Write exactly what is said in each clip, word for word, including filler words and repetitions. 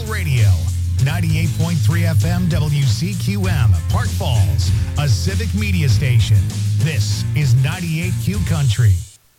radio. ninety-eight point three F M W C Q M, Park Falls, a civic media station. This is ninety-eight Q Country.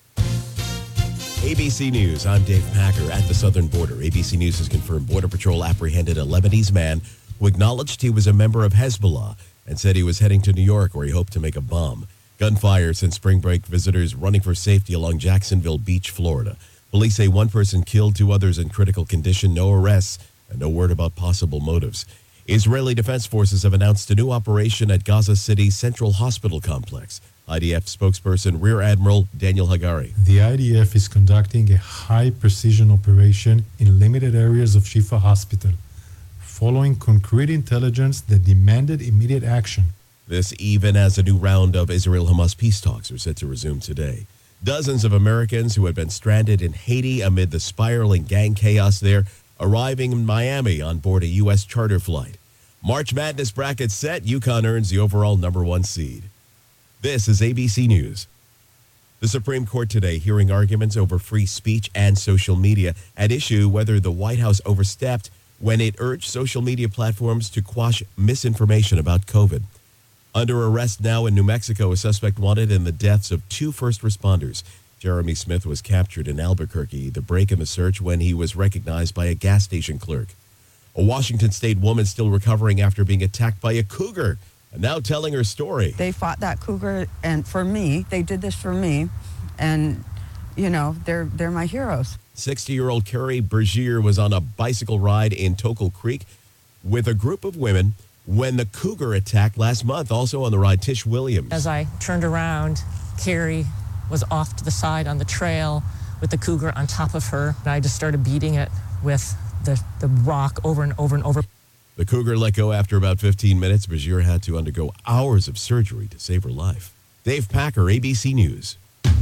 A B C News, I'm Dave Packer at the southern border. A B C News has confirmed Border Patrol apprehended a Lebanese man who acknowledged he was a member of Hezbollah and said he was heading to New York where he hoped to make a bomb. Gunfire sent spring break visitors running for safety along Jacksonville Beach, Florida. Police say one person killed, two others in critical condition, no arrests, and no word about possible motives. Israeli Defense Forces have announced a new operation at Gaza City's Central Hospital Complex. I D F spokesperson Rear Admiral Daniel Hagari. The I D F is conducting a high-precision operation in limited areas of Shifa Hospital, following concrete intelligence that demanded immediate action. This even as a new round of Israel-Hamas peace talks are set to resume today. Dozens of Americans who had been stranded in Haiti amid the spiraling gang chaos there arriving in Miami on board a U S charter flight. March Madness bracket set, UConn earns the overall number one seed. This is A B C News. The Supreme Court today hearing arguments over free speech and social media at issue whether the White House overstepped when it urged social media platforms to quash misinformation about COVID. Under arrest now in New Mexico, a suspect wanted in the deaths of two first responders. Jeremy Smith was captured in Albuquerque, the break in the search when he was recognized by a gas station clerk. A Washington State woman still recovering after being attacked by a cougar and now telling her story. They fought that cougar, and for me, they did this for me, and, you know, they're they're my heroes. sixty-year-old Carrie Bergier was on a bicycle ride in Tokel Creek with a group of women when the cougar attacked last month. Also on the ride, Tish Williams. As I turned around, Carrie was off to the side on the trail with the cougar on top of her. And I just started beating it with the, the rock over and over and over. The cougar let go after about fifteen minutes. Bergier had to undergo hours of surgery to save her life. Dave Packer, A B C News.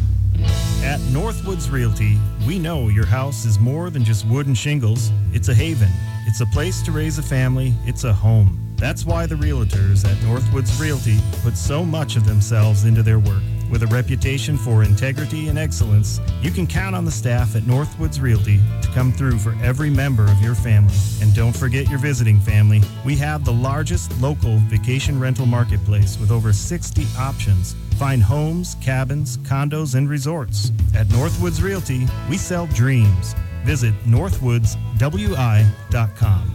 At Northwoods Realty, we know your house is more than just wood and shingles. It's a haven. It's a place to raise a family. It's a home. That's why the realtors at Northwoods Realty put so much of themselves into their work. With a reputation for integrity and excellence, you can count on the staff at Northwoods Realty to come through for every member of your family. And don't forget your visiting family. We have the largest local vacation rental marketplace with over sixty options. Find homes, cabins, condos, and resorts. At Northwoods Realty, we sell dreams. Visit northwoods w i dot com.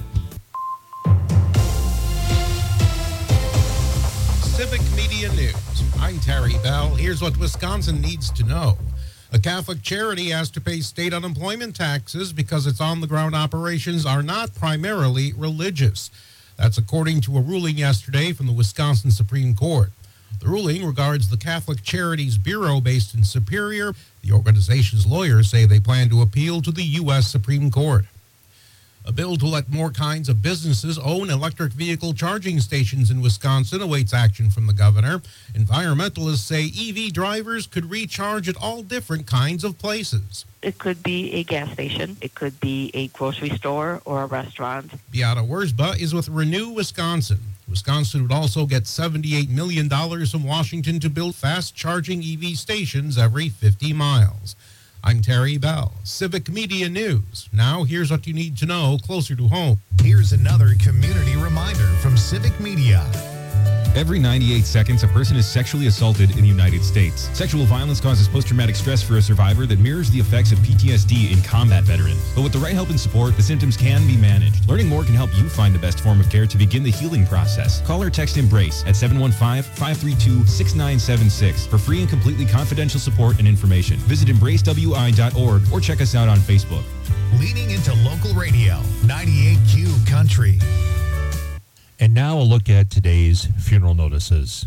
Civic Media News. I'm Terry Bell. Here's what Wisconsin needs to know. A Catholic charity has to pay state unemployment taxes because its on-the-ground operations are not primarily religious. That's according to a ruling yesterday from the Wisconsin Supreme Court. The ruling regards the Catholic Charities Bureau based in Superior. The organization's lawyers say they plan to appeal to the U S Supreme Court. A bill to let more kinds of businesses own electric vehicle charging stations in Wisconsin awaits action from the governor. Environmentalists say E V drivers could recharge at all different kinds of places. It could be a gas station. It could be a grocery store or a restaurant. Beata Wurzba is with Renew Wisconsin. Wisconsin would also get seventy-eight million dollars from Washington to build fast-charging E V stations every fifty miles. I'm Terry Bell, Civic Media News. Now, here's what you need to know closer to home. Here's another community reminder from Civic Media. Every ninety-eight seconds, a person is sexually assaulted in the United States. Sexual violence causes post-traumatic stress for a survivor that mirrors the effects of P T S D in combat veterans. But with the right help and support, the symptoms can be managed. Learning more can help you find the best form of care to begin the healing process. Call or text EMBRACE at seven one five, five three two, six nine seven six for free and completely confidential support and information. Visit embrace w i dot org or check us out on Facebook. Leaning into local radio, ninety-eight Q Country. And now a look at today's funeral notices.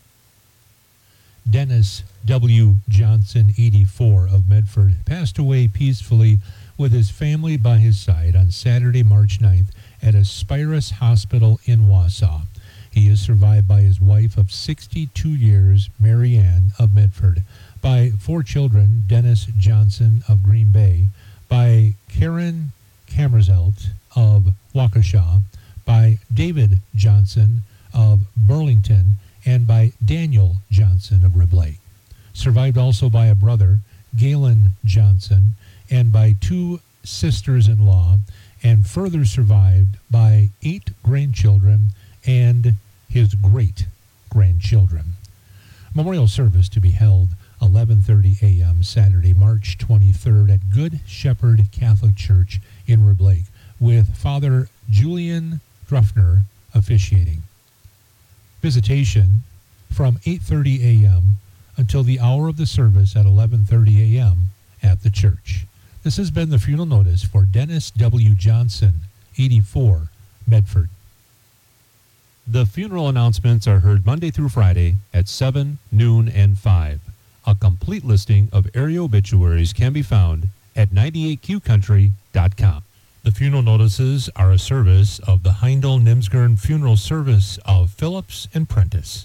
Dennis W. Johnson, eighty-four, of Medford, passed away peacefully with his family by his side on Saturday, March ninth at Aspirus Hospital in Wausau. He is survived by his wife of sixty-two years, Mary Ann of Medford, by four children, Dennis Johnson of Green Bay, by Karen Kammerzelt of Waukesha, by David Johnson of Burlington, and by Daniel Johnson of Rib Lake. Survived also by a brother, Galen Johnson, and by two sisters-in-law, and further survived by eight grandchildren and his great-grandchildren. Memorial service to be held eleven thirty a.m. Saturday, March twenty-third at Good Shepherd Catholic Church in Rib Lake, with Father Julian Druffner officiating. Visitation from eight thirty a.m. until the hour of the service at eleven thirty a.m. at the church. This has been the funeral notice for Dennis W. Johnson, eighty-four, Medford. The funeral announcements are heard Monday through Friday at seven, noon, and five. A complete listing of area obituaries can be found at ninety-eight q country dot com. The funeral notices are a service of the Heindel-Nimsgern Funeral Service of Phillips and Prentice.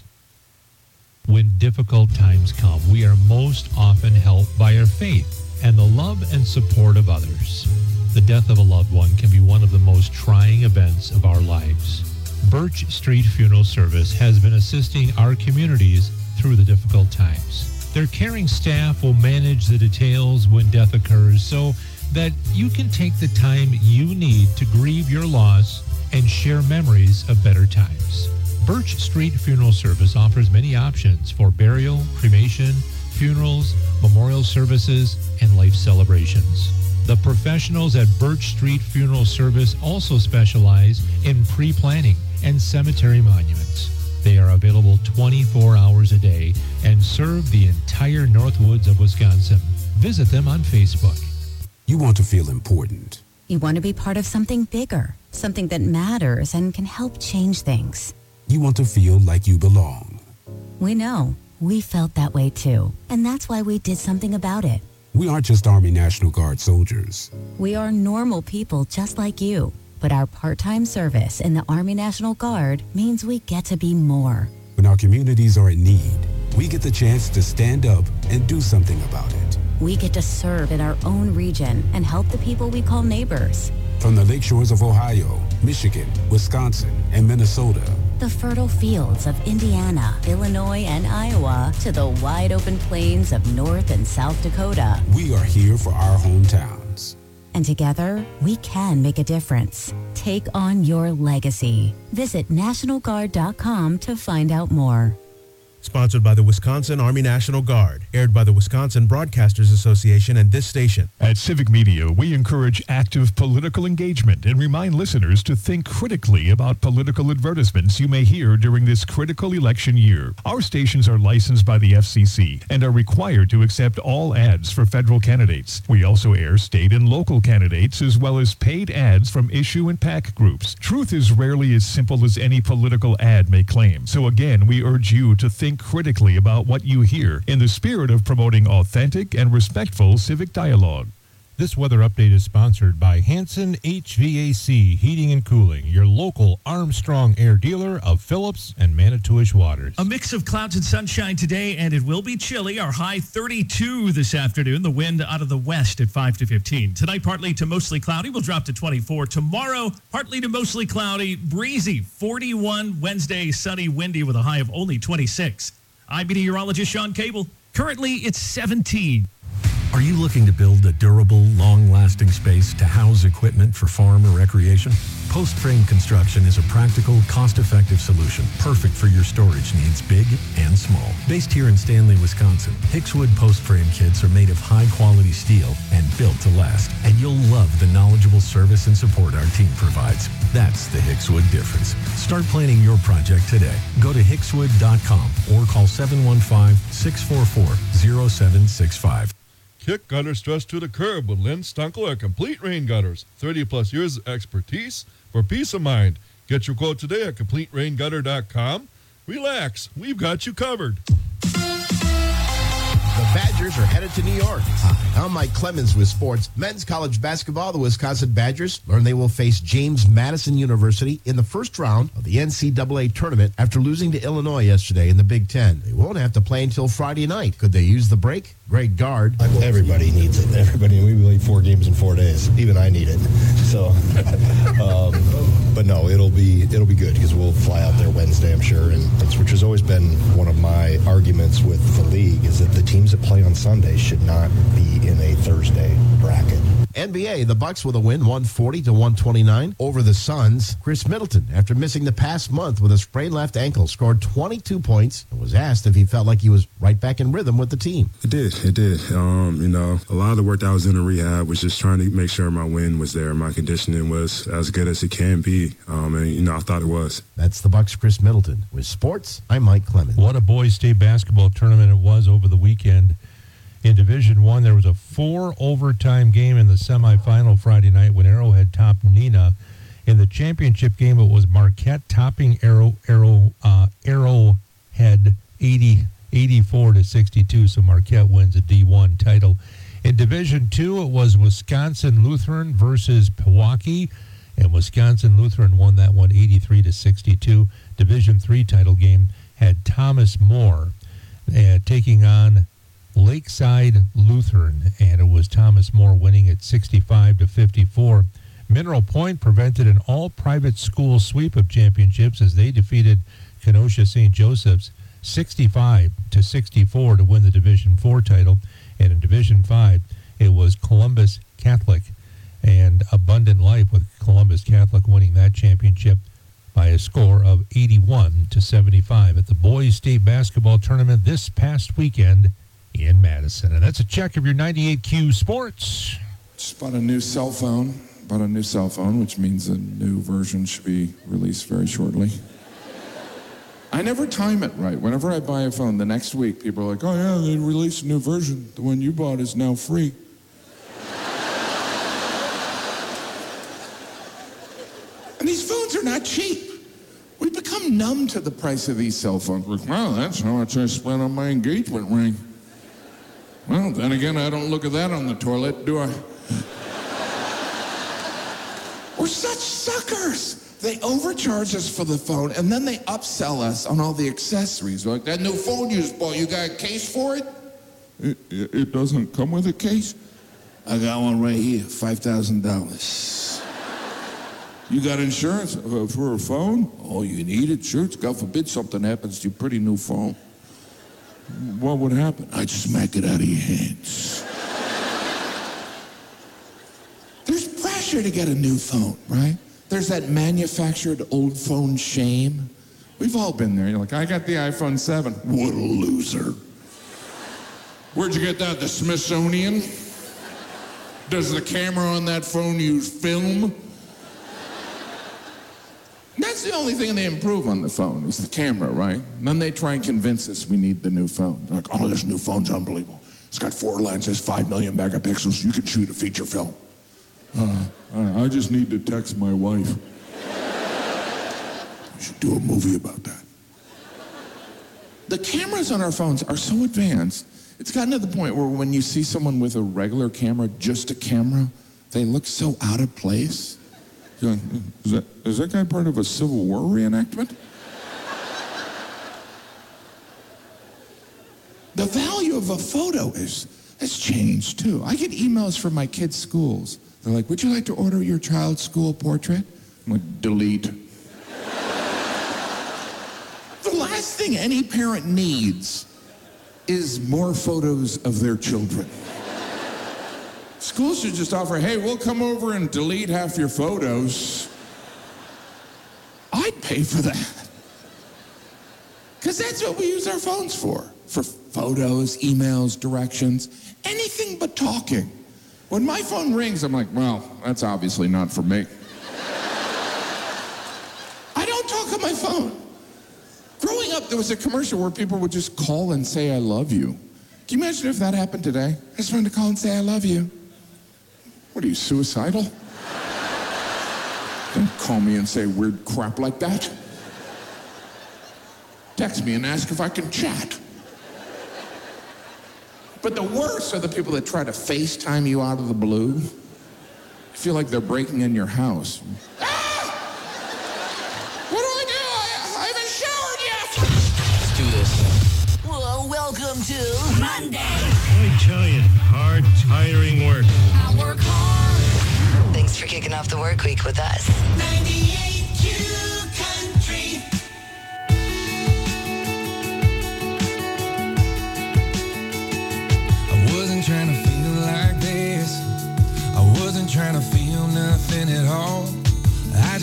When difficult times come, we are most often helped by our faith and the love and support of others. The death of a loved one can be one of the most trying events of our lives. Birch Street Funeral Service has been assisting our communities through the difficult times. Their caring staff will manage the details when death occurs so that you can take the time you need to grieve your loss and share memories of better times. Birch Street Funeral Service offers many options for burial, cremation, funerals, memorial services, and life celebrations. The professionals at Birch Street Funeral Service also specialize in pre-planning and cemetery monuments. They are available twenty-four hours a day and serve the entire Northwoods of Wisconsin. Visit them on Facebook. You want to feel important. You want to be part of something bigger, something that matters and can help change things. You want to feel like you belong. We know. We felt that way too. And that's why we did something about it. We aren't just Army National Guard soldiers. We are normal people just like you. But our part-time service in the Army National Guard means we get to be more. When our communities are in need, we get the chance to stand up and do something about it. We get to serve in our own region and help the people we call neighbors. From the lake shores of Ohio, Michigan, Wisconsin, and Minnesota, the fertile fields of Indiana, Illinois, and Iowa, to the wide open plains of North and South Dakota, we are here for our hometowns. And together, we can make a difference. Take on your legacy. Visit National Guard dot com to find out more. Sponsored by the Wisconsin Army National Guard. Aired by the Wisconsin Broadcasters Association and this station. At Civic Media, we encourage active political engagement and remind listeners to think critically about political advertisements you may hear during this critical election year. Our stations are licensed by the F C C and are required to accept all ads for federal candidates. We also air state and local candidates as well as paid ads from issue and PAC groups. Truth is rarely as simple as any political ad may claim. So again, we urge you to think critically about what you hear in the spirit of promoting authentic and respectful civic dialogue. This weather update is sponsored by Hanson H V A C Heating and Cooling, your local Armstrong Air dealer of Phillips and Manitowish waters. A mix of clouds and sunshine today, and it will be chilly. Our high thirty-two this afternoon. The wind out of the west at five to fifteen. Tonight, partly to mostly cloudy. We'll drop to twenty-four. Tomorrow, partly to mostly cloudy, breezy, forty-one. Wednesday, sunny, windy with a high of only twenty-six. I'm meteorologist Sean Cable. Currently, it's seventeen. Are you looking to build a durable, long-lasting space to house equipment for farm or recreation? Post Frame Construction is a practical, cost-effective solution perfect for your storage needs, big and small. Based here in Stanley, Wisconsin, Hickswood Post Frame kits are made of high-quality steel and built to last. And you'll love the knowledgeable service and support our team provides. That's the Hickswood difference. Start planning your project today. Go to hickswood dot com or call seven one five, six four four, zero seven six five. Kick gutter stress to the curb with Lynn Stunkel at Complete Rain Gutters. thirty plus years of expertise for peace of mind. Get your quote today at complete rain gutter dot com. Relax, we've got you covered. The Badgers are headed to New York. Hi, I'm Mike Clemens with sports. Men's college basketball, the Wisconsin Badgers learn they will face James Madison University in the first round of the N C double A tournament after losing to Illinois yesterday in the Big Ten. They won't have to play until Friday night. Could they use the break? Great guard. Everybody needs it. Everybody. We played four games in four days. Even I need it. So, um, but no, it'll be it'll be good because we'll fly out there Wednesday, I'm sure. And it's, which has always been one of my arguments with the league is that the teams that play on Sunday should not be in a Thursday bracket. N B A, the Bucks with a win, one forty to one twenty-nine over the Suns. Chris Middleton, after missing the past month with a sprained left ankle, scored twenty-two points and was asked if he felt like he was right back in rhythm with the team. It did. It did. Um, you know, a lot of the work that I was in in rehab was just trying to make sure my wind was there. My conditioning was as good as it can be. Um, and, you know, I thought it was. That's the Bucks' Chris Middleton. With sports, I'm Mike Clemens. What a boys' state basketball tournament it was over the weekend. In Division One, there was a four overtime game in the semifinal Friday night when Arrowhead topped Neenah. In the championship game, it was Marquette topping Arrow, Arrow, uh, Arrowhead eighty, eighty-four to sixty-two. So Marquette wins a D one title. In Division Two, it was Wisconsin Lutheran versus Pewaukee, and Wisconsin Lutheran won that one eighty-three to sixty-two. Division Three title game had Thomas More uh, taking on Lakeside Lutheran, and it was Thomas More winning at sixty-five to fifty-four. Mineral Point prevented an all-private school sweep of championships as they defeated Kenosha Saint Joseph's sixty-five to sixty-four to win the Division Four title. And in Division Five, it was Columbus Catholic and Abundant Life, with Columbus Catholic winning that championship by a score of eighty-one to seventy-five at the boys' state basketball tournament this past weekend in Madison. And that's a check of your ninety-eight Q Sports. Just bought a new cell phone. Bought a new cell phone, which means a new version should be released very shortly. I never time it right. Whenever I buy a phone, the next week, people are like, oh, yeah, they released a new version. The one you bought is now free. And these phones are not cheap. We've become numb to the price of these cell phones. We're like, well, that's how much I spent on my engagement ring. Well, then again, I don't look at that on the toilet, do I? We're such suckers. They overcharge us for the phone, and then they upsell us on all the accessories. Like, that new phone you just bought, you got a case for it? It, it, it doesn't come with a case? I got one right here, five thousand dollars. You got insurance uh, for a phone? Oh, you need it? Sure, God forbid something happens to your pretty new phone. What would happen? I'd smack it out of your hands. There's pressure to get a new phone, right? There's that manufactured old phone shame. We've all been there. You're like, I got the iPhone seven. What a loser. Where'd you get that? The Smithsonian? Does the camera on that phone use film? That's the only thing they improve on the phone is the camera, right? And then they try and convince us we need the new phone. They're like, oh, this new phone's unbelievable. It's got four lenses, five million megapixels. You can shoot a feature film. Uh, I just need to text my wife. We should do a movie about that. The cameras on our phones are so advanced, it's gotten to the point where when you see someone with a regular camera, just a camera, they look so out of place. You're like, is that, is that guy part of a Civil War reenactment? The value of a photo is, has changed, too. I get emails from my kids' schools. They're like, would you like to order your child's school portrait? I'm like, delete. The last thing any parent needs is more photos of their children. Schools should just offer, hey, we'll come over and delete half your photos. I'd pay for that. Because that's what we use our phones for. For photos, emails, directions, anything but talking. When my phone rings, I'm like, well, that's obviously not for me. I don't talk on my phone. Growing up, there was a commercial where people would just call and say, I love you. Can you imagine if that happened today? I just wanted to call and say, I love you. What are you, suicidal? Don't call me and say weird crap like that. Text me and ask if I can chat. But the worst are the people that try to FaceTime you out of the blue. I feel like they're breaking in your house. Ah! What do I do? I, I haven't showered yet. Let's do this. Well, welcome to Monday. I tell you, hard, tiring work. I work hard. Thanks for kicking off the work week with us. ninety-eight Q Country. Trying to feel like this. I wasn't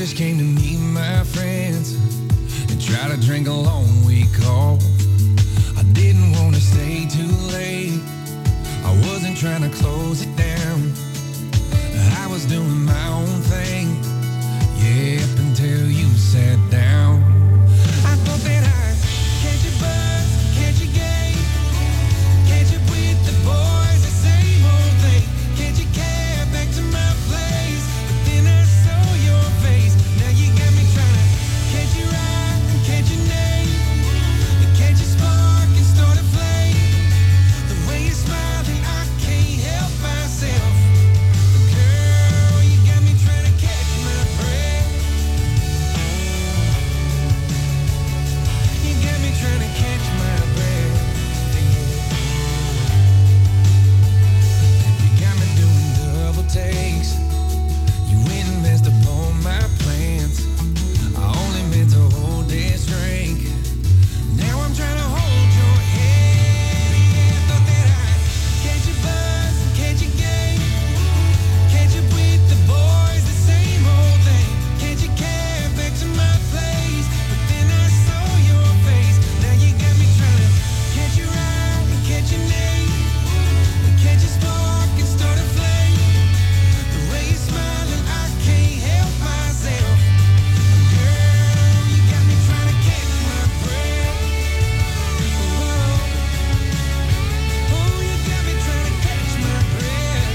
just came to meet my friends and try to drink a long week off. I didn't want to stay too late. I wasn't trying to close it down. I was doing my own thing, yeah, up until you sat down. I thought that I'd catch a buzz, catch a game, catch up with the boys, the same old thing. Catch a cab back to my place, but then I saw your face. Now you got me trying to catch your eye and catch your name, and catch a spark and start a flame. The way you're smiling, I can't help myself. Girl, you got me trying to catch my breath. You got me trying to catch my breath. You got me doing double takes. You went and messed up all my plans. I only meant to hold this drink. Now I'm trying to hold your hand. Yeah, I thought that I'd catch a buzz, catch a game, catch up with the boys, the same old thing. Catch a cab back to my place, but then I saw your face. Now you got me trying to catch your eye and catch your name, and catch a spark and start a flame. The way you're smiling, I can't help myself. Girl, you got me trying to catch my breath. Oh, oh, you got me trying to catch my breath.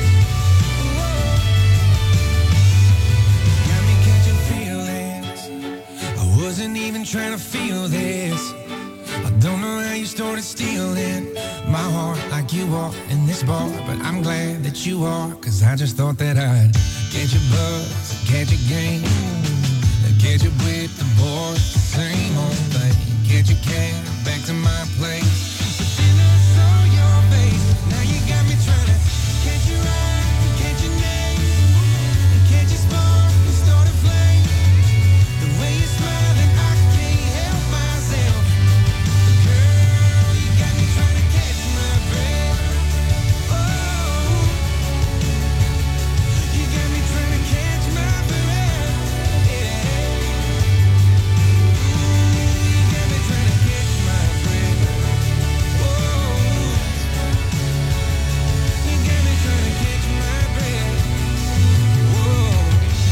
Got me catching feelings. I wasn't even trying to feel this. I don't know how you started stealing my heart like you are in this bar, but I'm glad that you are, cause I just thought that I'd catch a buzz, catch a game, catch up with the boys, the same old thing. Catch a cab back to my place, but then I saw your face. Now you got me trying to catch your eye and catch your name, and catch a spark and start a flame. The way you're smiling, I can't help myself. Girl, you got me trying to catch my breath. Oh, you got me trying to catch my breath. Yeah. You got me trying to catch my breath. Whoa. You got me trying to catch my breath. Whoa.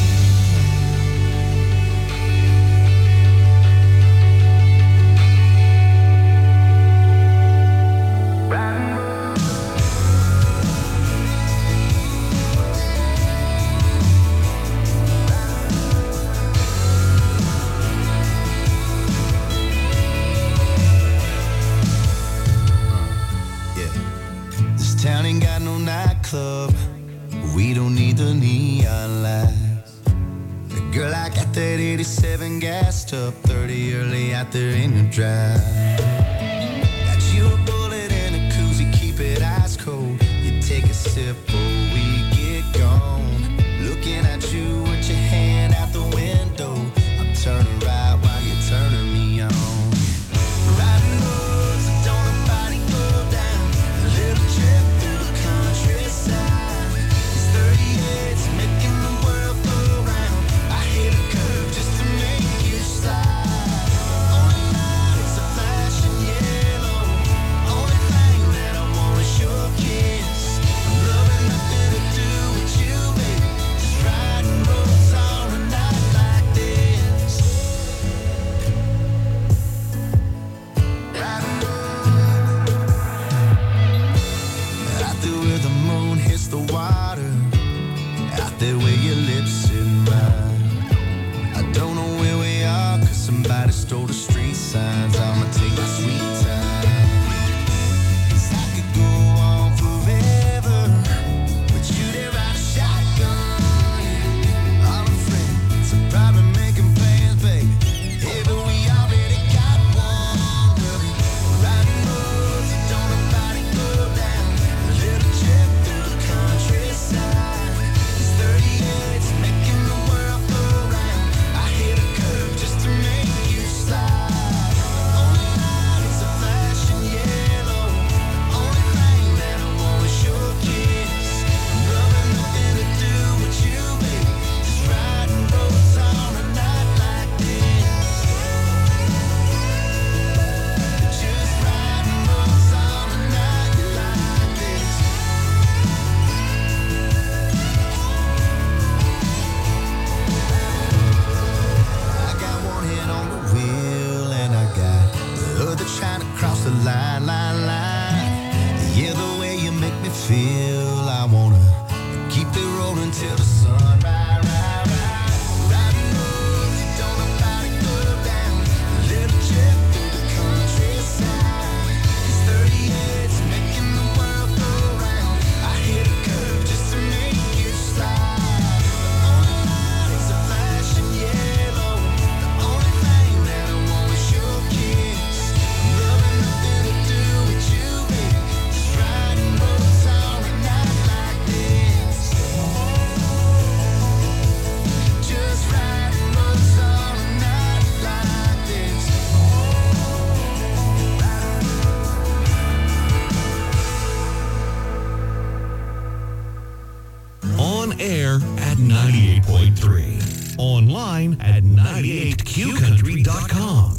This town ain't got no nightclub. We don't need the neon lights. Girl, I got that eighty-seven gassed up, thirty early out there in the drive. Got you a bullet and a koozie, keep it ice cold. You take a sip before we get gone. Looking at you with your hand out the window. I'm turning right while you're turning me on. Riding roads that don't nobody go down. A little trip through the countryside. It's thirty-eight, making the world go round. I hit a curve just to make you slide. Only lights are flashing yellow. Only thing that I want is your kiss. I'm loving nothing to do with you, baby. Just riding roads on a night like this. Riding roads out there where the moon hits the water. Out there where your lips in mine. I don't know where we are, cause somebody stole the street signs. I'ma take my sweet time. 'Cause I could go on forever, but you there ride a shotgun. All my friends are probably making plans, baby. Hey, but we already got one. Riding roads that don't nobody go down. A little trip through the countryside. It's thirty-eight, making the world go round. I hit a curve just to make you slide. at ninety-eight q country dot com.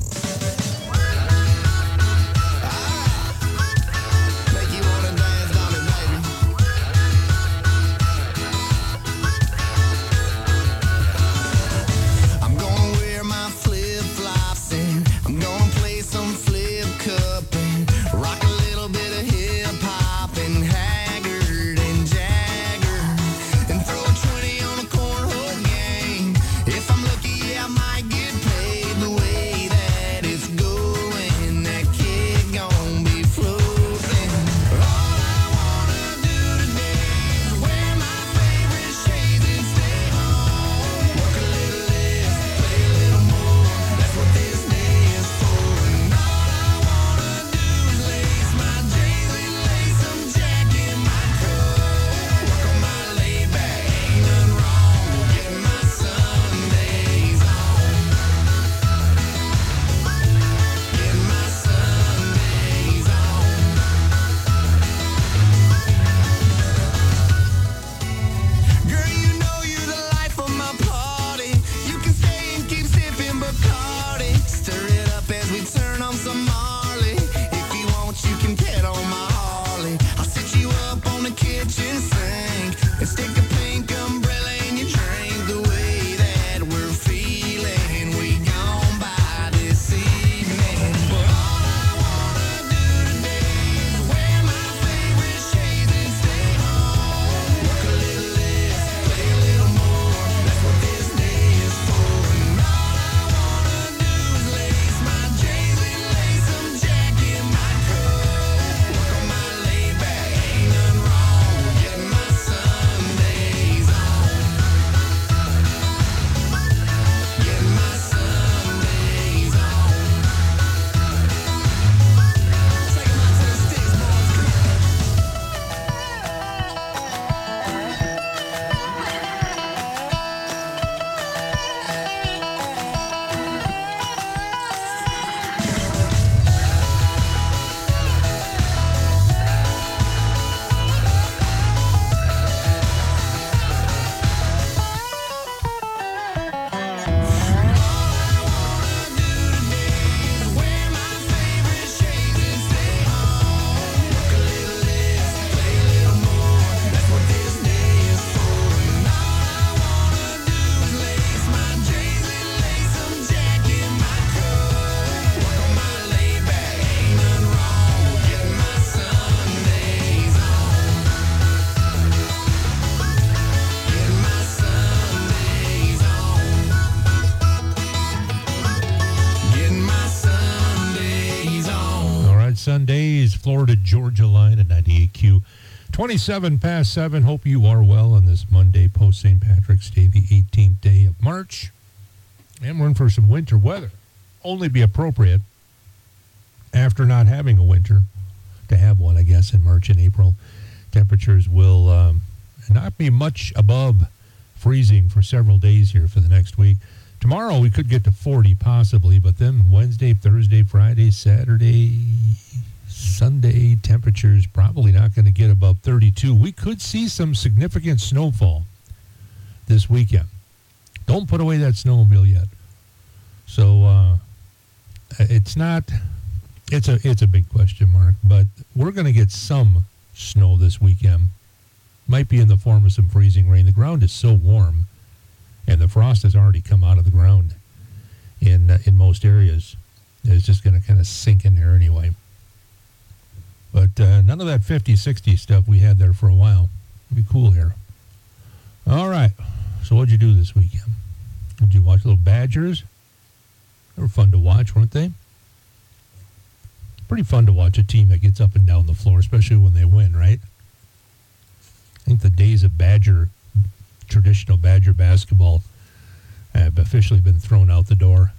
Sundays, Florida, Georgia line at ninety-eight Q. twenty-seven past seven. Hope you are well on this Monday post Saint Patrick's Day, the eighteenth day of March. And we're in for some winter weather. Only be appropriate after not having a winter to have one, I guess, in March and April. Temperatures will um, not be much above freezing for several days here for the next week. Tomorrow we could get to forty possibly, but then Wednesday, Thursday, Friday, Saturday, Sunday, temperatures probably not going to get above thirty-two. We could see some significant snowfall this weekend. Don't put away that snowmobile yet. So uh, it's not, it's a, it's a big question mark, but we're going to get some snow this weekend. Might be in the form of some freezing rain. The ground is so warm, and the frost has already come out of the ground in uh, in most areas. It's just going to kind of sink in there anyway. But uh, none of that fifty, sixty stuff we had there for a while. It'll be cool here. All right. So what'd you do this weekend? Did you watch little Badgers? They were fun to watch, weren't they? Pretty fun to watch a team that gets up and down the floor, especially when they win, right? I think the days of Badger, traditional Badger basketball, have officially been thrown out the door.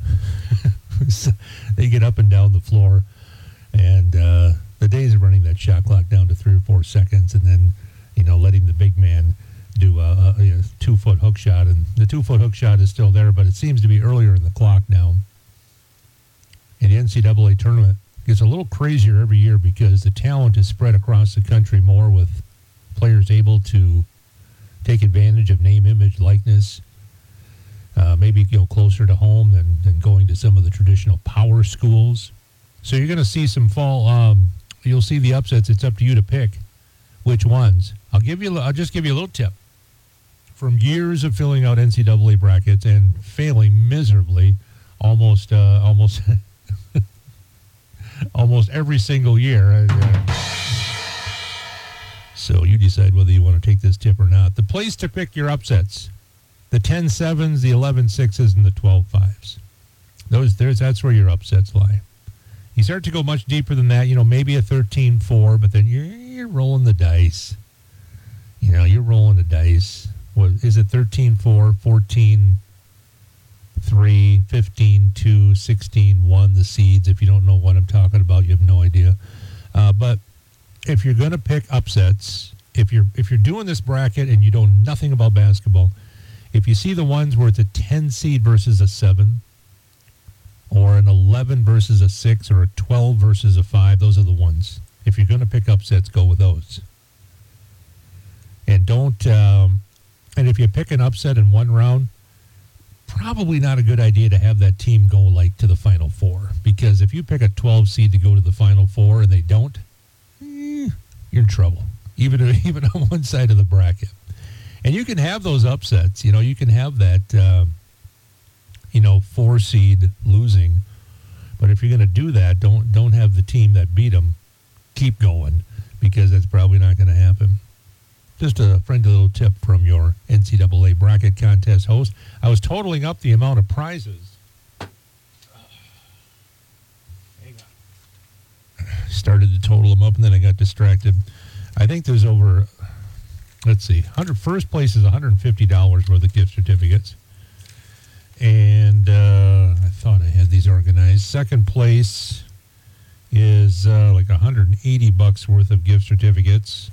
They get up and down the floor, and uh, the days of running that shot clock down to three or four seconds, and then, you know, letting the big man do a, a, a two-foot hook shot, and the two-foot hook shot is still there, but it seems to be earlier in the clock now. And the N C double A tournament gets a little crazier every year because the talent is spread across the country more, with players able to take advantage of name, image, likeness, uh, maybe you know closer to home than, than going to some of the traditional power schools. So you're going to see some fall. Um, you'll see the upsets. It's up to you to pick which ones. I'll give you. I'll just give you a little tip. From years of filling out N C double A brackets and failing miserably, almost, uh, almost, almost every single year. Uh, so you decide whether you want to take this tip or not. The place to pick your upsets: the ten sevens, the eleven sixes, and the twelve fives. Those, there's that's where your upsets lie. You start to go much deeper than that. You know, maybe a thirteen four, but then you're you're rolling the dice. You know, you're rolling the dice. What is it? thirteen four, fourteen three, fifteen two, sixteen one, the seeds. If you don't know what I'm talking about, you have no idea. Uh, but if you're going to pick upsets, if you're if you're doing this bracket and you know nothing about basketball, if you see the ones where it's a ten seed versus a seven, or an eleven versus a six, or a twelve versus a five, those are the ones. If you're going to pick upsets, go with those. And don't... Um, And if you pick an upset in one round, probably not a good idea to have that team go like to the Final Four. Because if you pick a twelve seed to go to the Final Four and they don't, eh, you're in trouble. Even even on one side of the bracket. And you can have those upsets. You know, you can have that, uh, you know, four seed losing. But if you're going to do that, don't don't have the team that beat them keep going, because that's probably not going to happen. Just a friendly little tip from your N C double A bracket contest host. I was totaling up the amount of prizes. Started to total them up, and then I got distracted. I think there's over, let's see, one hundred, first place is one hundred fifty dollars worth of gift certificates. And uh, I thought I had these organized. Second place is uh, like one hundred eighty bucks worth of gift certificates.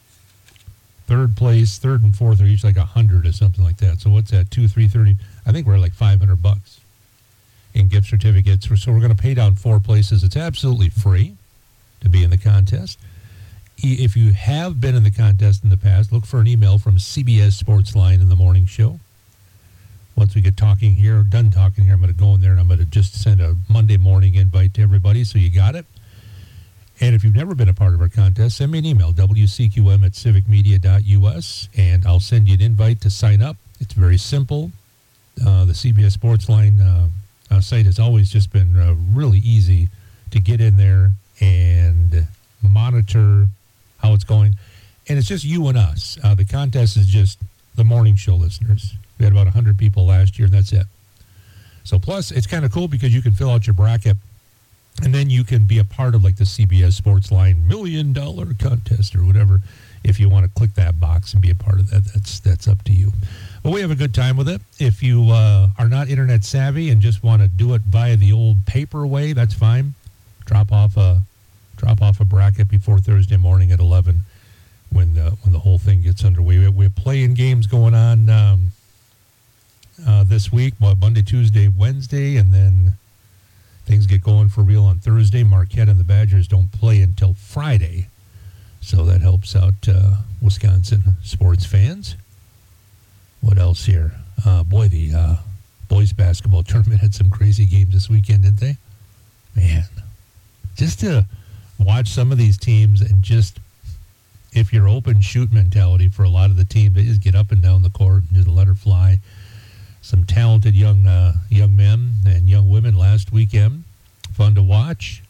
Third place, third and fourth are each like a hundred or something like that. So what's that? Two, three, thirty. I think we're like five hundred bucks in gift certificates. So we're going to pay down four places. It's absolutely free to be in the contest. If you have been in the contest in the past, look for an email from C B S Sports Line in the morning show. Once we get talking here, done talking here, I'm going to go in there and I'm going to just send a Monday morning invite to everybody, so you got it. And if you've never been a part of our contest, send me an email, W C Q M at civic media dot U S, and I'll send you an invite to sign up. It's very simple. Uh, the C B S Sports Line uh, uh, site has always just been uh, really easy to get in there and monitor how it's going. And it's just you and us. Uh, the contest is just the morning show listeners. We had about one hundred people last year, and that's it. So plus, it's kind of cool because you can fill out your bracket, and then you can be a part of like the C B S Sports Line Million Dollar Contest or whatever. If you want to click that box and be a part of that, that's that's up to you. But we have a good time with it. If you uh, are not internet savvy and just want to do it via the old paper way, that's fine. Drop off a drop off a bracket before Thursday morning at eleven when the when the whole thing gets underway. We're playing games going on um, uh, this week, well, Monday, Tuesday, Wednesday, and then things get going for real on Thursday. Marquette and the Badgers don't play until Friday, so that helps out uh, Wisconsin sports fans. What else here? Uh, boy, the uh, boys basketball tournament had some crazy games this weekend, didn't they? Man, just to watch some of these teams and just, if you're open, shoot mentality for a lot of the teams, they just get up and down the court and just let her fly. Some talented young uh, young men and young women last weekend. Fun to watch.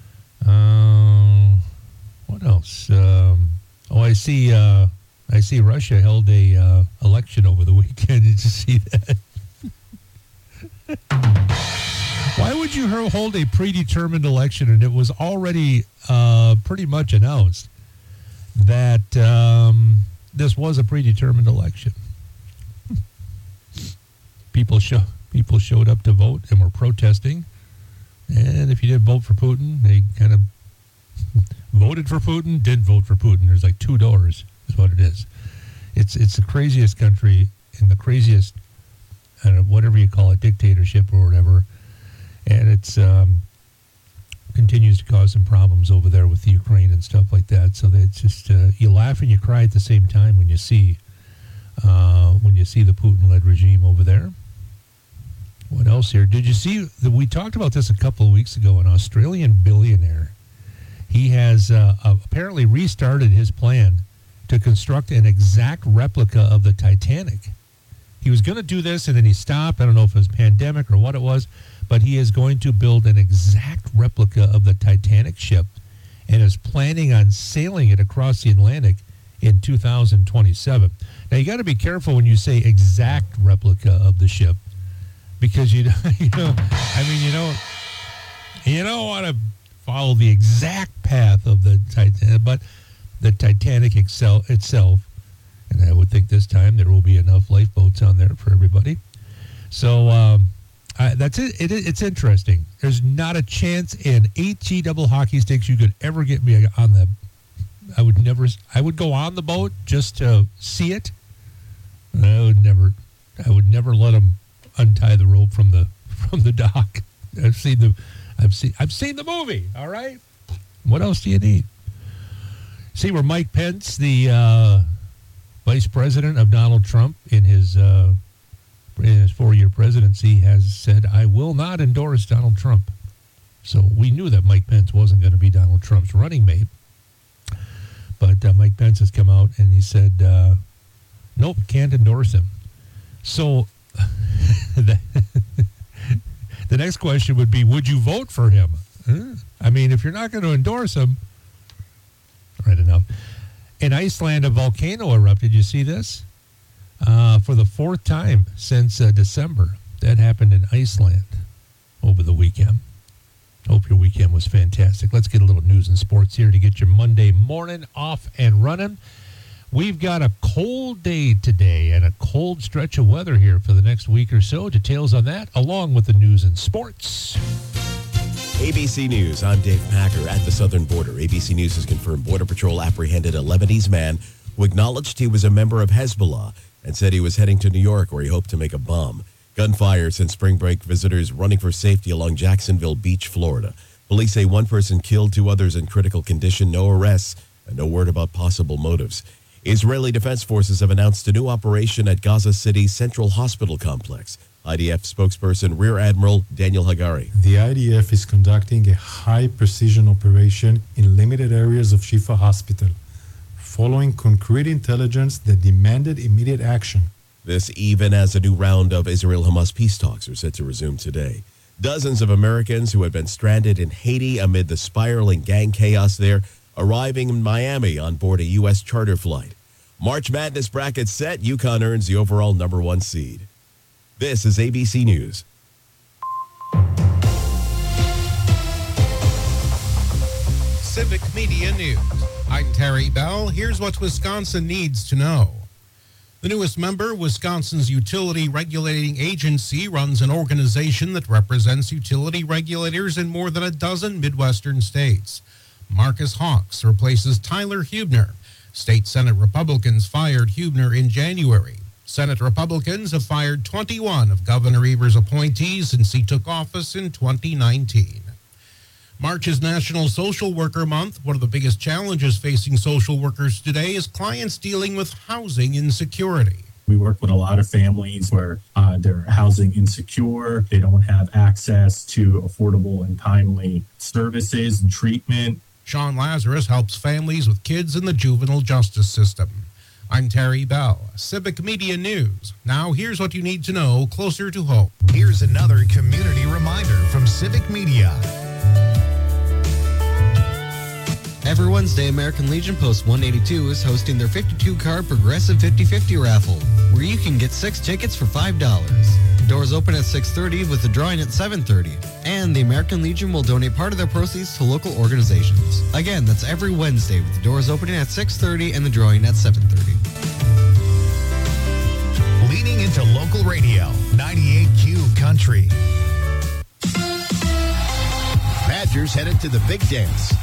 Uh, what else? Um, oh, I see. Uh, I see Russia held a uh, election over the weekend. Did you see that? Why would you hold a predetermined election? And it was already uh, pretty much announced that um, this was a predetermined election. People show people showed up to vote and were protesting, and if you didn't vote for Putin, they kind of voted for Putin, didn't vote for Putin. There's like two doors, is what it is. It's it's the craziest country and the craziest, I don't know, whatever you call it, dictatorship or whatever, and it's um, continues to cause some problems over there with the Ukraine and stuff like that. So that it's just uh, you laugh and you cry at the same time when you see uh, when you see the Putin-led regime over there. What else here? Did you see that we talked about this a couple of weeks ago? An Australian billionaire. He has uh, apparently restarted his plan to construct an exact replica of the Titanic. He was going to do this and then he stopped. I don't know if it was pandemic or what it was, but he is going to build an exact replica of the Titanic ship and is planning on sailing it across the Atlantic in two thousand twenty-seven. Now, you got to be careful when you say exact replica of the ship because, you, you know, I mean, you don't, you don't want to follow the exact path of the Titanic, but the Titanic excel, itself, and I would think this time there will be enough lifeboats on there for everybody. So um, I, that's it. it. It's interesting. There's not a chance in eight G double hockey sticks you could ever get me on the. I would never. I would go on the boat just to see it. I would never. I would never let them untie the rope from the from the dock. I've seen the. I've seen. I've seen the movie. All right. What else do you need? See where Mike Pence, the uh, vice president of Donald Trump, in his uh, in his four-year presidency, has said, "I will not endorse Donald Trump." So we knew that Mike Pence wasn't going to be Donald Trump's running mate. But uh, Mike Pence has come out and he said, uh, "Nope, can't endorse him." So the, the next question would be, would you vote for him? Huh? I mean, if you're not going to endorse him, right enough. In Iceland, a volcano erupted. You see this? Uh, for the fourth time since uh, December. That happened in Iceland over the weekend. Hope your weekend was fantastic. Let's get a little news and sports here to get your Monday morning off and running. We've got a cold day today and a cold stretch of weather here for the next week or so. Details on that, along with the news and sports. A B C News, I'm Dave Packer at the southern border. A B C News has confirmed Border Patrol apprehended a Lebanese man who acknowledged he was a member of Hezbollah and said he was heading to New York where he hoped to make a bomb. Gunfire sent spring break visitors running for safety along Jacksonville Beach, Florida. Police say one person killed, two others in critical condition, no arrests, and no word about possible motives. Israeli Defense Forces have announced a new operation at Gaza City's Central Hospital Complex. I D F spokesperson Rear Admiral Daniel Hagari. The I D F is conducting a high-precision operation in limited areas of Shifa Hospital, following concrete intelligence that demanded immediate action. This even as a new round of Israel-Hamas peace talks are set to resume today. Dozens of Americans who had been stranded in Haiti amid the spiraling gang chaos there arriving in Miami on board a U S charter flight. March Madness bracket set, UConn earns the overall number one seed. This is A B C News. Civic Media News. I'm Terry Bell. Here's what Wisconsin needs to know. The newest member, Wisconsin's Utility Regulating Agency, runs an organization that represents utility regulators in more than a dozen Midwestern states. Marcus Hawks replaces Tyler Huebner. State Senate Republicans fired Huebner in January. Senate Republicans have fired twenty-one of Governor Evers' appointees since he took office in twenty nineteen. March is National Social Worker Month. One of the biggest challenges facing social workers today is clients dealing with housing insecurity. We work with a lot of families where uh, they're housing insecure. They don't have access to affordable and timely services and treatment. Sean Lazarus helps families with kids in the juvenile justice system. I'm Terry Bell, Civic Media News. Now here's what you need to know closer to home. Here's another community reminder from Civic Media. Every Wednesday, American Legion Post one eighty-two is hosting their fifty-two card Progressive fifty fifty raffle, where you can get six tickets for five dollars. Doors open at six thirty with the drawing at seven thirty. And the American Legion will donate part of their proceeds to local organizations. Again, that's every Wednesday with the doors opening at six thirty and the drawing at seven thirty. Leading into local radio, ninety-eight Q Country. Badgers headed to the big dance. Hi,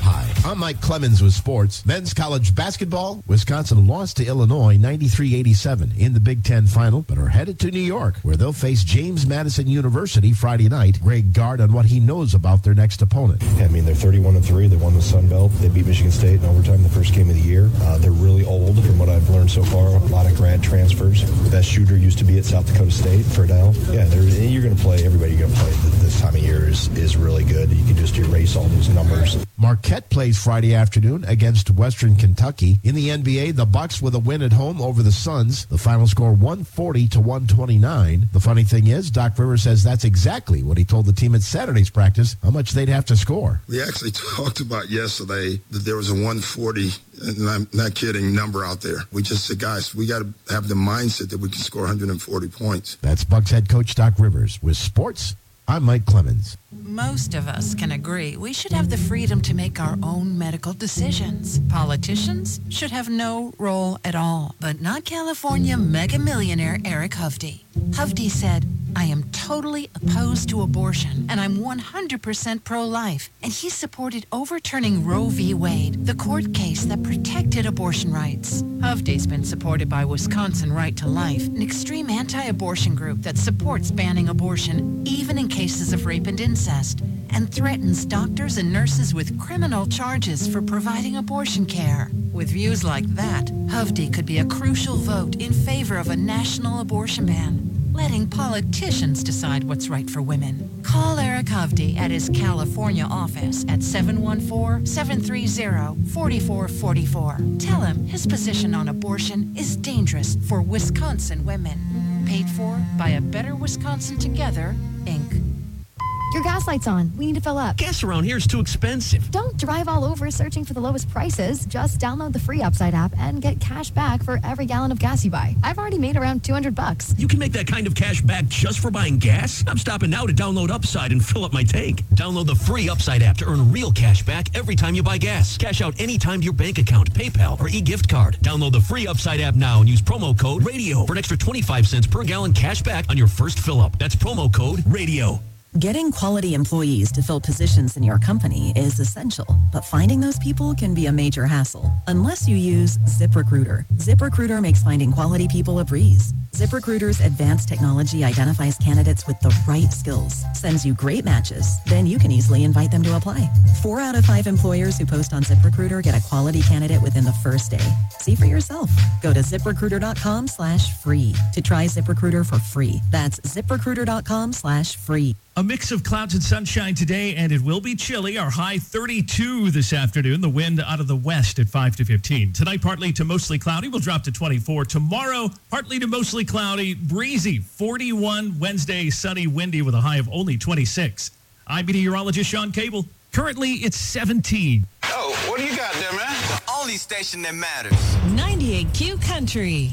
I'm Mike Clemens with sports. Men's college basketball. Wisconsin lost to Illinois ninety-three eighty-seven in the Big Ten final, but are headed to New York, where they'll face James Madison University Friday night. Greg Gard on what he knows about their next opponent. I mean, they're thirty-one and three. They won the Sun Belt. They beat Michigan State in overtime the first game of the year. Uh, they're really old, from what I've learned so far. A lot of grad transfers. The best shooter used to be at South Dakota State, Friedel. Yeah, you're going to play. Everybody you're going to play this time of year is, is really good. You can just erase all those numbers. Marquette plays Friday afternoon against Western Kentucky. In the N B A, the Bucks with a win at home over the Suns. The final score one forty to one twenty-nine. The funny thing is, Doc Rivers says that's exactly what he told the team at Saturday's practice, how much they'd have to score. We actually talked about yesterday that there was a one forty, and I'm not kidding, number out there. We just said, guys, we got to have the mindset that we can score one hundred forty points. That's Bucks head coach Doc Rivers. With sports, I'm Mike Clemens. Most of us can agree we should have the freedom to make our own medical decisions. Politicians should have no role at all, but not California mega millionaire Eric Hovde. Hovde said, I am totally opposed to abortion, and I'm one hundred percent pro-life. And he supported overturning Roe v. Wade, the court case that protected abortion rights. Hovde's been supported by Wisconsin Right to Life, an extreme anti-abortion group that supports banning abortion, even in cases of rape and incest, and threatens doctors and nurses with criminal charges for providing abortion care. With views like that, Hovde could be a crucial vote in favor of a national abortion ban, letting politicians decide what's right for women. Call Eric Hovde at his California office at seven one four, seven three zero, four four four four. Tell him his position on abortion is dangerous for Wisconsin women. Paid for by A Better Wisconsin Together, Incorporated. Your gas light's on. We need to fill up. Gas around here is too expensive. Don't drive all over searching for the lowest prices. Just download the free Upside app and get cash back for every gallon of gas you buy. I've already made around two hundred bucks. You can make that kind of cash back just for buying gas? I'm stopping now to download Upside and fill up my tank. Download the free Upside app to earn real cash back every time you buy gas. Cash out anytime to your bank account, PayPal, or e-gift card. Download the free Upside app now and use promo code RADIO for an extra twenty-five cents per gallon cash back on your first fill up. That's promo code RADIO. Getting quality employees to fill positions in your company is essential, but finding those people can be a major hassle unless you use ZipRecruiter. ZipRecruiter makes finding quality people a breeze. ZipRecruiter's advanced technology identifies candidates with the right skills, sends you great matches, then you can easily invite them to apply. Four out of five employers who post on ZipRecruiter get a quality candidate within the first day. See for yourself. Go to ZipRecruiter.com slash free to try ZipRecruiter for free. That's ZipRecruiter.com slash free. A mix of clouds and sunshine today, and it will be chilly. Our high thirty-two this afternoon. The wind out of the west at five to fifteen. Tonight, partly to mostly cloudy. We'll drop to twenty-four. Tomorrow, partly to mostly cloudy, breezy, forty-one. Wednesday, sunny, windy with a high of only twenty-six. I'm meteorologist Sean Cable. Currently, it's seventeen. Oh, what do you got there, man? The only station that matters. ninety-eight Q Country.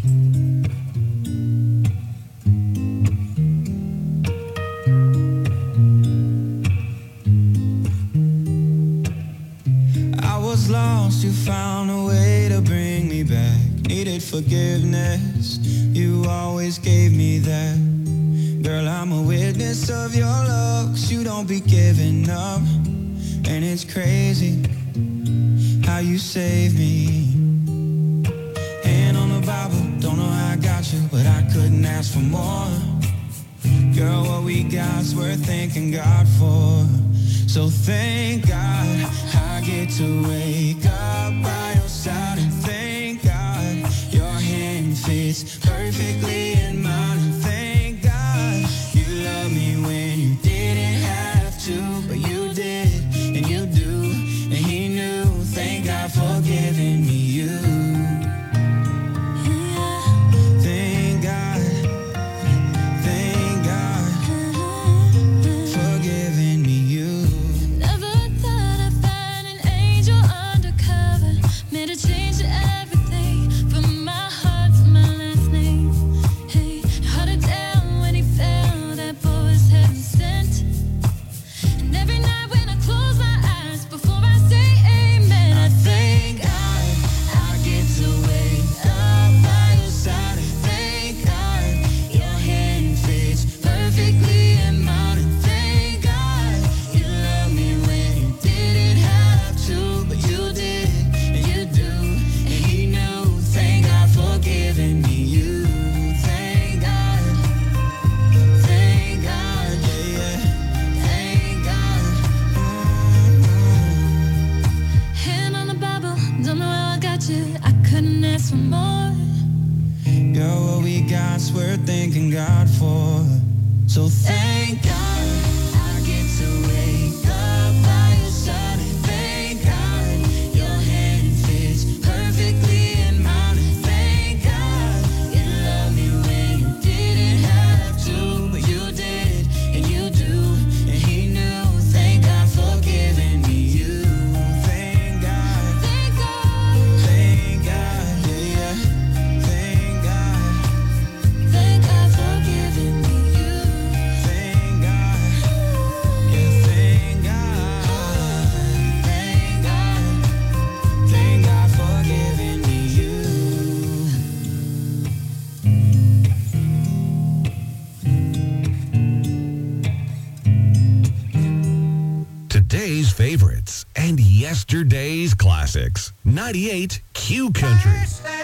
Was lost, you found a way to bring me back. Needed forgiveness, you always gave me that. Girl, I'm a witness of your love, 'cause you don't be giving up. And it's crazy how you saved me. Hand on the Bible, don't know how I got you, but I couldn't ask for more. Girl, what we got's worth thanking God for. So thank God I get to wake up by your side, and thank God your hand fits perfectly in mine, and thank God you love me when you didn't have to, but you did, and you do, and he knew. Thank God for giving me you. Thank God, thank God for giving me you. Made a change to everything, from my heart to my last name. Hey, thank God for. So thank God I get to wake up by your side. Thank God your hand fits perfectly in mine. Thank God you love me when you didn't have to, but you did and you do, and He knew. Thank God for giving me you. Thank God, thank God, thank God, yeah, yeah. Thank God, thank God for giving me. Today's favorites and yesterday's classics. ninety-eight Q Country.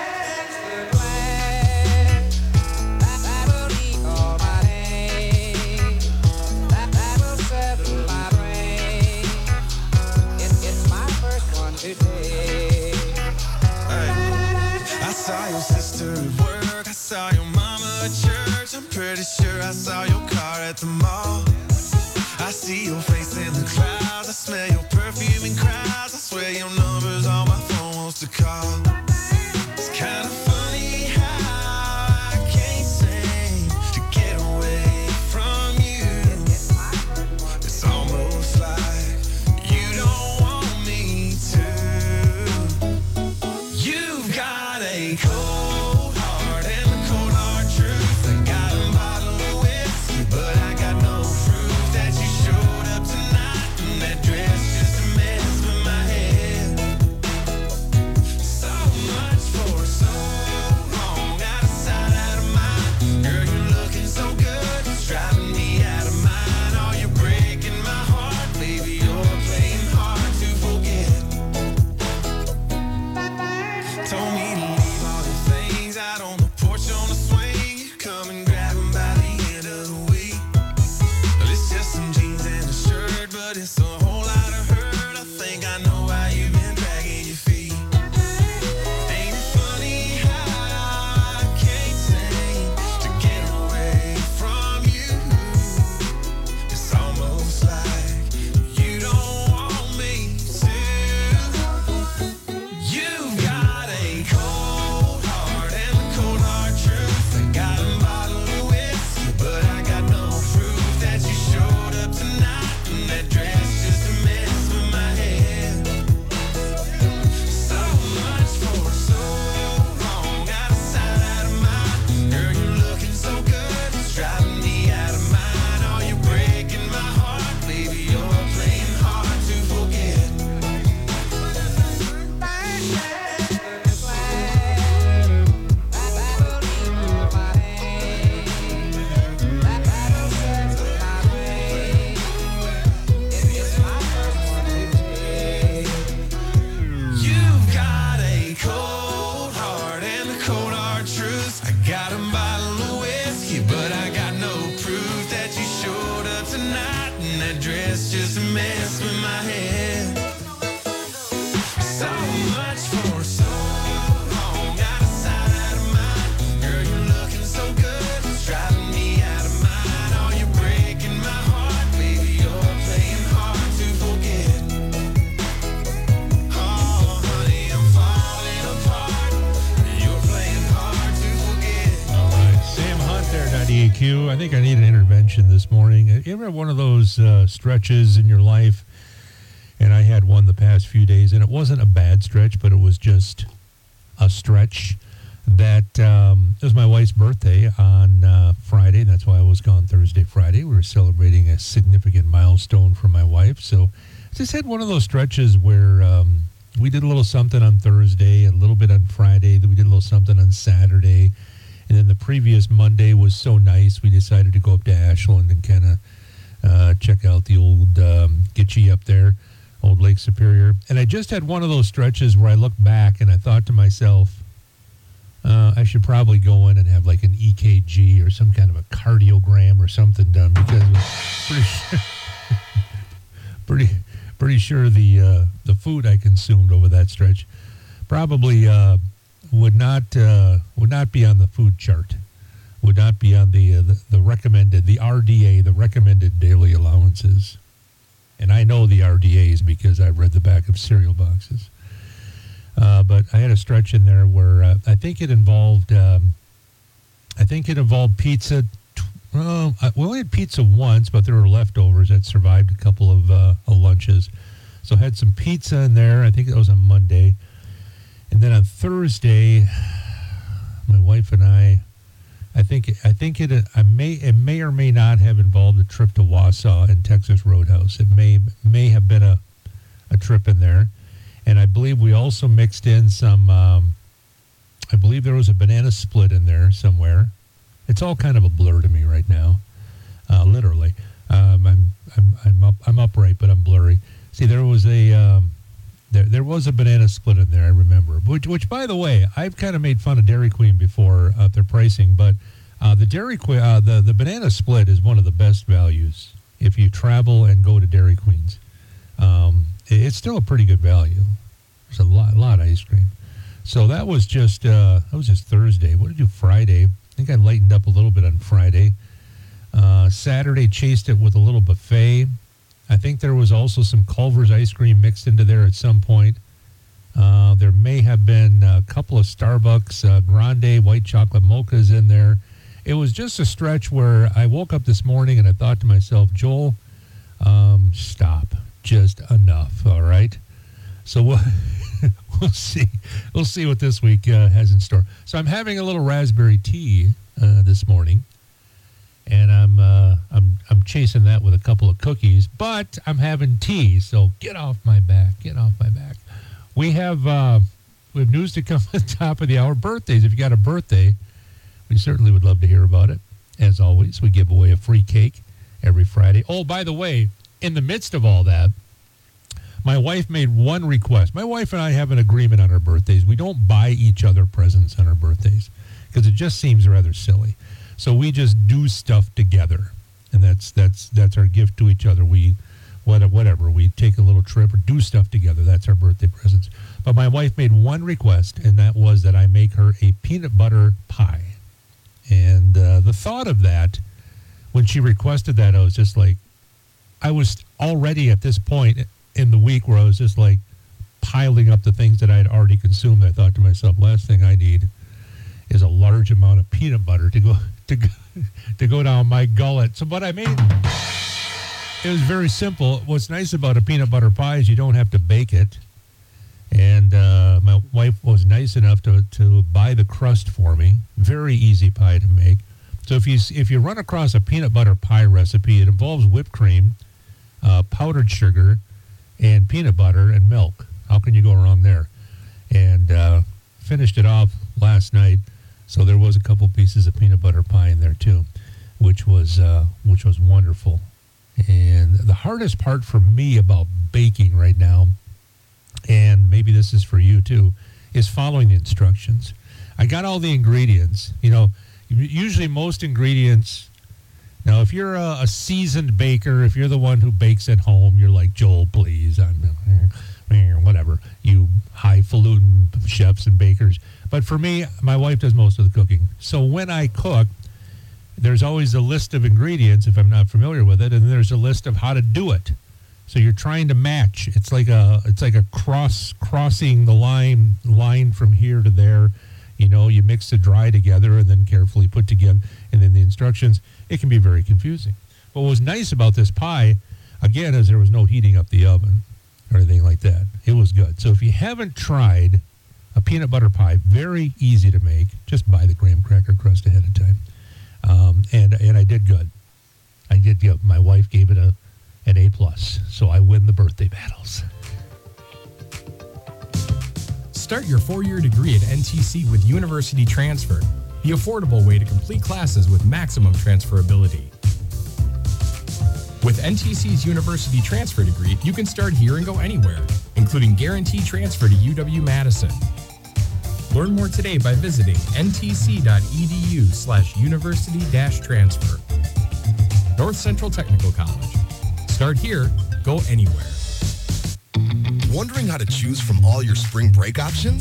I saw your sister at work, I saw your mama at church. I'm pretty sure I saw your car at the mall. I see your face in the clouds, I smell your perfume in crowds. I swear your number's on my phone wants to call. It's kind of funny how I can't seem to get away from you. It's almost like you don't want me to. You've got a cold heart and a cold hard truth. I got a bottle of whiskey, but I got no proof that you showed up tonight in that dress just a mess with my head. So much for so long, out of sight, out of mind. Girl, you're looking so good, it's driving me out of mind. Oh, you're breaking my heart, baby, you're playing hard to forget. Told me to leave all the things out on the porch on the swing. You come and grab them by the end of the week. Well, it's just some jeans and a shirt, but it's a whole lot of hurt. I think I know why you've been dragging your feet. Ain't it funny how I can't seem to get away from you? It's almost like you don't want me to. You've got a cold heart and a cold hard truth. I got a bottle of whiskey, but I got no proof that you showed up tonight in that dress just a mess with my head. So much for so long, out of sight, out of mind. Girl, you're looking so good, it's driving me out of mind. Oh, you're breaking my heart, baby, you're playing hard to forget. You've got a cold heart and a cold hard truth. I got a bottle of whiskey, but I got no proof that you showed up tonight in that dress just a mess with my head. So much for so long, out of sight, out of mind. Girl, you're looking so good, it's driving me out of mind. Oh, you're breaking my heart, baby, you're playing hard to forget. Oh, honey, I'm falling apart. You're playing hard to forget. All right, Sam Hunt there, ninety-eight Q. I think I need an intervention this morning. You ever have one of those uh, stretches in your life? And I had one the past few days, and it wasn't a bad stretch, but it was just a stretch that um, it was my wife's birthday on uh, Friday. That's why I was gone Thursday, Friday. We were celebrating a significant milestone for my wife. So I just had one of those stretches where um, we did a little something on Thursday, a little bit on Friday, then we did a little something on Saturday. And then the previous Monday was so nice, we decided to go up to Ashland and kind of uh, check out the old um, Gitchie up there, old Lake Superior. And I just had one of those stretches where I looked back and I thought to myself, uh, I should probably go in and have like an E K G or some kind of a cardiogram or something done, because it was pretty sure, pretty, pretty sure the uh, the food I consumed over that stretch probably uh, would not uh, would not be on the food chart would not be on the, uh, the the recommended, the R D A, the recommended daily allowances. And I know the R D As because I read the back of cereal boxes. Uh, but I had a stretch in there where uh, I think it involved, um, I think it involved pizza. T- well, I, we only had pizza once, but there were leftovers that survived a couple of uh, lunches. So I had some pizza in there. I think it was on Monday. And then on Thursday, my wife and I, I think I think it I may it may or may not have involved a trip to Wausau and Texas Roadhouse. It may may have been a a trip in there, and I believe we also mixed in some. Um, I believe there was a banana split in there somewhere. It's all kind of a blur to me right now, uh, literally. Um, I'm I'm I'm up I'm upright, but I'm blurry. See, there was a um, there there was a banana split in there. I remember, which which by the way, I've kind of made fun of Dairy Queen before uh, their pricing, but. Uh, the Dairy Queen, uh, the the banana split is one of the best values if you travel and go to Dairy Queens. Um, it, it's still a pretty good value. There's a lot, a lot of ice cream. So that was just uh, that was just Thursday. What did I do Friday? I think I lightened up a little bit on Friday. Uh, Saturday chased it with a little buffet. I think there was also some Culver's ice cream mixed into there at some point. Uh, there may have been a couple of Starbucks uh, Grande white chocolate mochas in there. It was just a stretch where I woke up this morning and I thought to myself, Joel, um, stop. Just enough, all right? So we'll, we'll see. We'll see what this week uh, has in store. So I'm having a little raspberry tea uh, this morning, and I'm uh, I'm I'm chasing that with a couple of cookies, but I'm having tea, so get off my back. Get off my back. We have, uh, we have news to come at the top of the hour. Birthdays. If you got a birthday, we certainly would love to hear about it. As always, we give away a free cake every Friday. Oh, by the way, in the midst of all that, my wife made one request. My wife and I have an agreement on our birthdays. We don't buy each other presents on our birthdays because it just seems rather silly. So we just do stuff together, and that's that's that's our gift to each other. We, whatever, we take a little trip or do stuff together. That's our birthday presents. But my wife made one request, and that was that I make her a peanut butter pie. And uh, the thought of that, when she requested that, I was just like, I was already at this point in the week where I was just like piling up the things that I had already consumed. I thought to myself, last thing I need is a large amount of peanut butter to go to go, to go down my gullet. So what I made, it was very simple. What's nice about a peanut butter pie is you don't have to bake it. And uh, my wife was nice enough to, to buy the crust for me. Very easy pie to make. So if you if you run across a peanut butter pie recipe, it involves whipped cream, uh, powdered sugar, and peanut butter and milk. How can you go wrong there? And uh, finished it off last night. So there was a couple pieces of peanut butter pie in there too, which was uh, which was wonderful. And the hardest part for me about baking right now, and maybe this is for you too, is following the instructions. I got all the ingredients. You know, usually most ingredients. Now, if you're a, a seasoned baker, if you're the one who bakes at home, you're like, Joel, please, I'm whatever, you highfalutin chefs and bakers. But for me, my wife does most of the cooking. So when I cook, there's always a list of ingredients if I'm not familiar with it, and there's a list of how to do it. So you're trying to match. It's like a it's like a cross crossing the line line from here to there. You know, you mix the dry together and then carefully put together, and then the instructions. It can be very confusing. What was nice about this pie, again, is there was no heating up the oven or anything like that. It was good. So if you haven't tried a peanut butter pie, very easy to make. Just buy the graham cracker crust ahead of time. Um, and and I did good. I did good. My wife gave it a an A plus, so I win the birthday battles. Start your four-year degree at N T C with University Transfer, the affordable way to complete classes with maximum transferability. With N T C's University Transfer degree, you can start here and go anywhere, including guaranteed transfer to U W-Madison. Learn more today by visiting ntc.edu slash university dash transfer. North Central Technical College. Start here, go anywhere. Wondering how to choose from all your spring break options?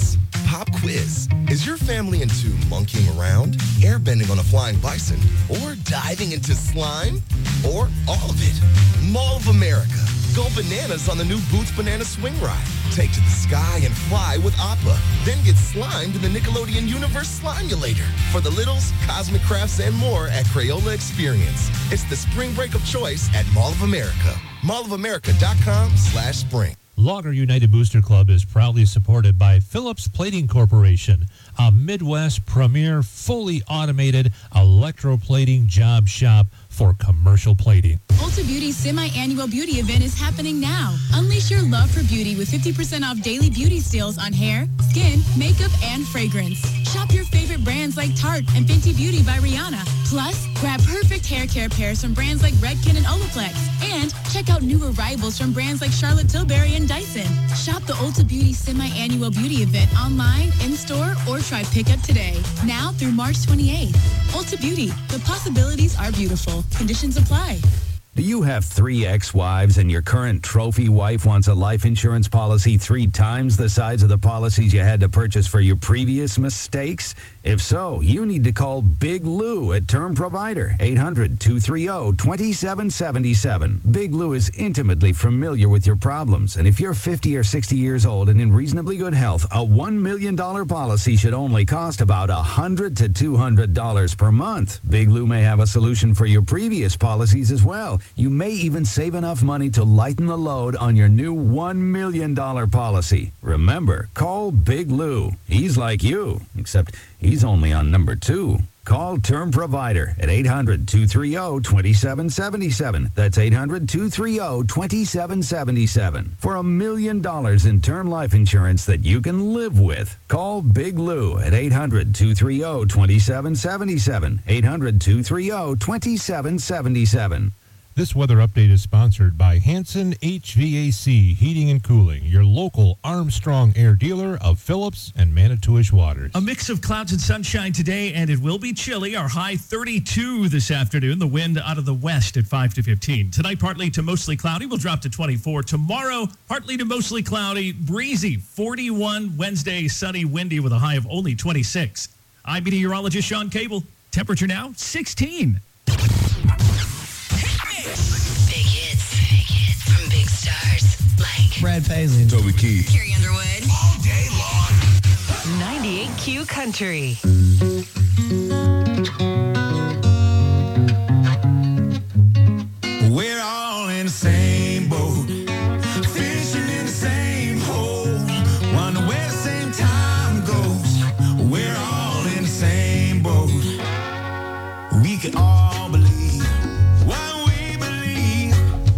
Pop quiz. Is your family into monkeying around, airbending on a flying bison, or diving into slime? Or all of it? Mall of America. Go bananas on the new Boots Banana Swing Ride. Take to the sky and fly with Appa. Then get slimed in the Nickelodeon Universe Slimulator. For the littles, Cosmic Crafts, and more at Crayola Experience. It's the spring break of choice at Mall of America. mall of america dot com slash spring. Logger United Booster Club is proudly supported by Phillips Plating Corporation, a Midwest premier fully automated electroplating job shop for commercial plating. Ulta Beauty's semi-annual beauty event is happening now. Unleash your love for beauty with fifty percent off daily beauty steals on hair, skin, makeup, and fragrance. Shop your favorite brands like Tarte and Fenty Beauty by Rihanna. Plus, grab perfect hair care pairs from brands like Redken and Olaplex. And check out new arrivals from brands like Charlotte Tilbury and Dyson. Shop the Ulta Beauty semi-annual beauty event online, in-store, or try pickup today. Now through March twenty-eighth. Ulta Beauty. The possibilities are beautiful. Conditions apply. Do you have three ex-wives and your current trophy wife wants a life insurance policy three times the size of the policies you had to purchase for your previous mistakes? If so, you need to call Big Lou at Term Provider, eight hundred, two three zero, two seven seven seven. Big Lou is intimately familiar with your problems, and if you're fifty or sixty years old and in reasonably good health, a one million dollars policy should only cost about one hundred to two hundred dollars per month. Big Lou may have a solution for your previous policies as well. You may even save enough money to lighten the load on your new one million dollars policy. Remember, call Big Lou. He's like you, except he's only on number two. Call Term Provider at eight hundred, two three zero, two seven seven seven. That's eight hundred, two three zero, two seven seven seven. For a million dollars in term life insurance that you can live with. Call Big Lou at eight hundred, two three zero, two seven seven seven. eight hundred, two three zero, two seven seven seven. This weather update is sponsored by Hanson H V A C Heating and Cooling, your local Armstrong Air dealer of Phillips and Manitowish Waters. A mix of clouds and sunshine today, and it will be chilly. Our high thirty-two this afternoon. The wind out of the west at five to fifteen. Tonight, partly to mostly cloudy. We'll drop to twenty-four. Tomorrow, partly to mostly cloudy, breezy. forty-one. Wednesday, sunny, windy with a high of only twenty-six. I'm meteorologist Sean Cable. Temperature now, sixteen. Big hits, big hits from big stars like Brad Paisley, Toby Keith, Carrie Underwood. All day long. ninety-eight Q Country. We're all in the same boat, fishing in the same hole, wonder where the same time goes. We're all in the same boat. We can all believe what we believe,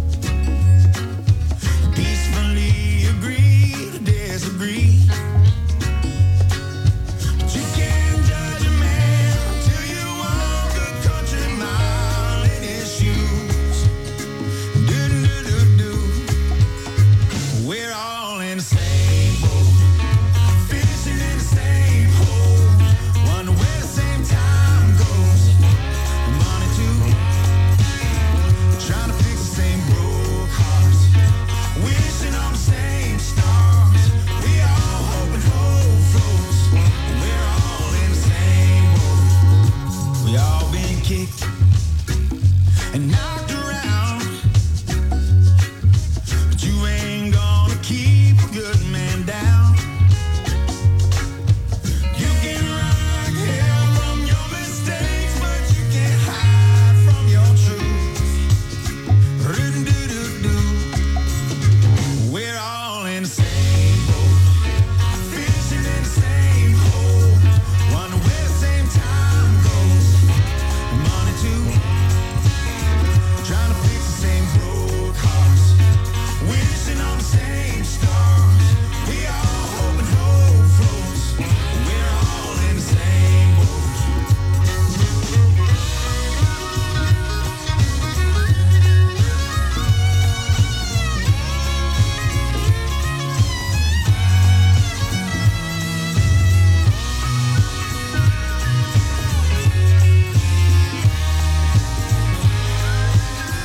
peacefully agree to disagree. But you can't judge a man until you walk a country mile in his shoes. Do, do, do, do. We're all in the same boat, fishing in the same hole, wonder where the same time goes. Money too, trying to fix the same broke hearts, wishing on the same stars. We all hoping hope floats. We're all in the same boat. We all been kicked and knocked around, but you ain't gonna keep a good man down. You can run like hell from your mistakes, but you can't hide from your truth. Ru-do-do-do. We're all in the same boat, fishing in the same hole, wonder where the same time goes. Money too, trying to fix the same broke hearts, wishing on the same stars. We all hoping hope floats. We're all in the same boat.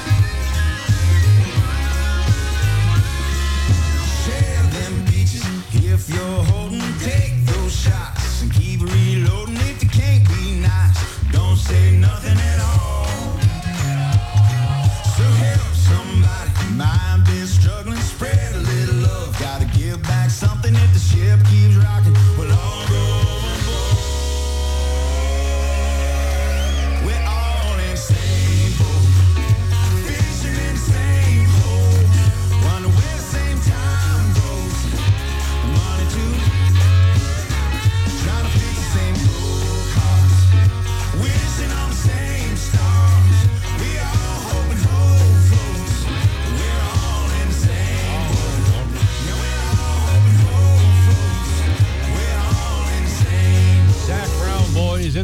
Share them beaches,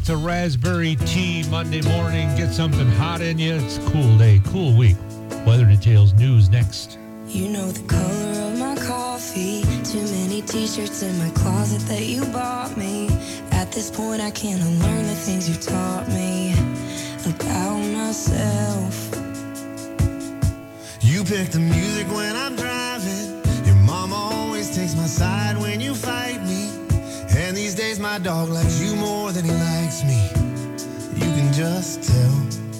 to Raspberry Tea Monday morning. Get something hot in you. It's a cool day, cool week. Weather details news next. You know the color of my coffee. Too many t-shirts in my closet that you bought me. At this point I can't unlearn the things you taught me about myself. You pick the music when I'm driving. Your mama always takes my side when you fight me. And these days my dog likes you more than he likes me. You can just tell.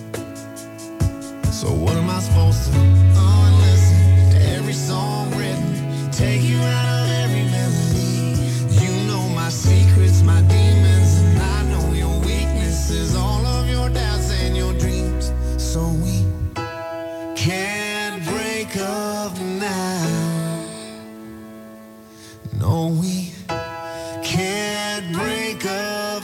So what am I supposed to do? Oh, and listen to every song written, take you out of every melody. You know my secrets, my demons, and I know your weaknesses, all of your doubts and your dreams. So we can't break up now. No, we can't break up.